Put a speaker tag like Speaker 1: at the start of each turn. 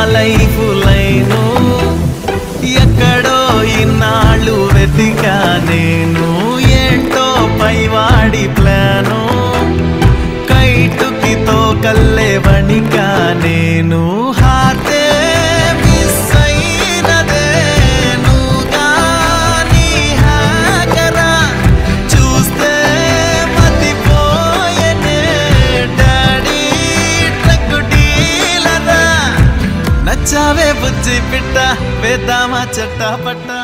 Speaker 1: life line ఎక్కడో ఇన్నాళ్ళు వెతికా నేను ఏంటో పైవాడి ప్లాను కైటుకి తో కల్లే వణికా నేను హార్టే మిస్ అయినదే నువ్వుగాని హ్యాకరా చూస్తే మతిపోయనే డాడీ ట్రక్ డీలరా నచ్చావే బుజ్జి పిట్ట వేద్దామా చట్టా పట్ట